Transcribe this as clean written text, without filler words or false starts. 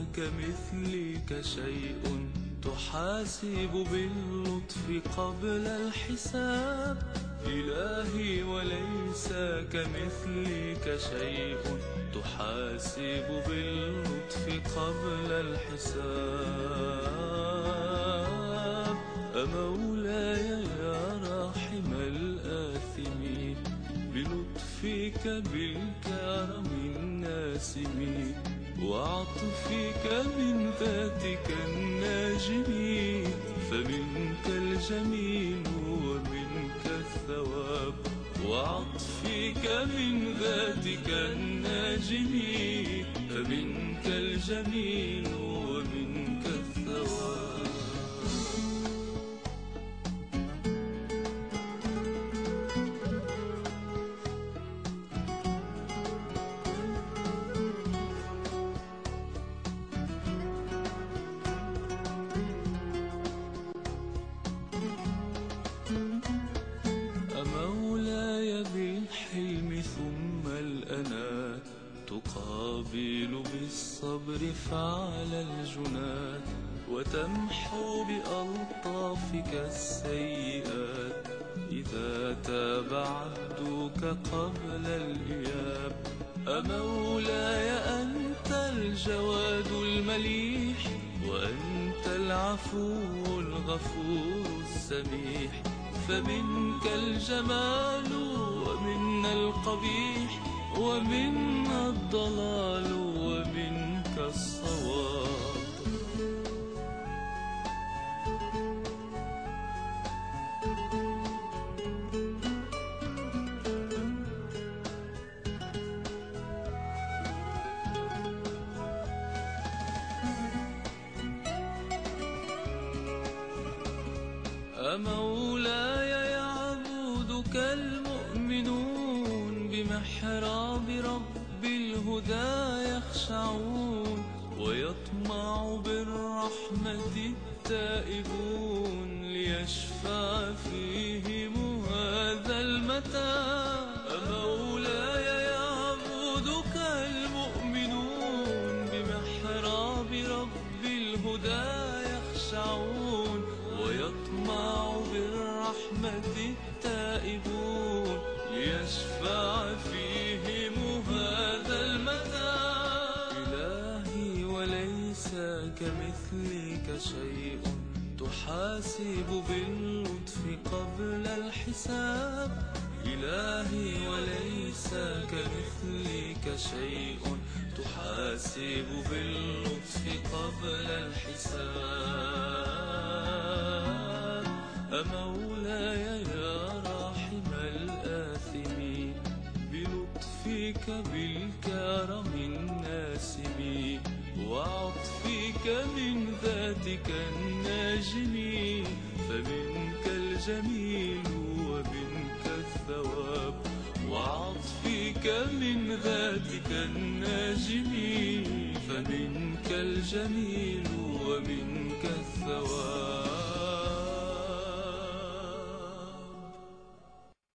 كمثلك شيء تحاسب باللطف قبل الحساب. إلهي وليس كمثلك شيء تحاسب باللطف قبل الحساب. أمولاي يا راحم الآثمين بلطفك بالكرم الناسم وعطفك من ذاتك الناجم، فمنك الجميل ومنك الثواب. وعطفك من ذاتك الناجم فمنك الجميل ومنك الثواب. مولاي بالحلم ثم الأنات تقابل بالصبر فعل الجنات وتمحو بألطافك السيئات إذا تاب عبدك قبل الإياب. أمولاي أنت الجواد المليح وأنت العفو الغفور السميح، فمنك الجمال ومنا القبيح ومنا الضلال ومنك الصواب. مولاي يعبدك المؤمنون بمحراب رب الهدى يخشعون ويطمع بالرحمة التائبون ليشفع فيهم هذا المتاع. مولاي يعبدك المؤمنون بمحراب رب الهدى يخشعون ويطمع بالرحمة التائبون ليشفع فيهم هذا المتاع. إلهي وليس كمثلك شيء تحاسب باللطف قبل الحساب. إلهي وليس كمثلك شيء تحاسب باللطف قبل الحساب. أمولاي يا راحم الآثمين بلطفك بالكرم الناسم وعطفك من ذاتك الناجم، فمنك الجميل ومنك الثواب. وعطفك من ذاتك الناجم فمنك الجميل ومنك الثواب.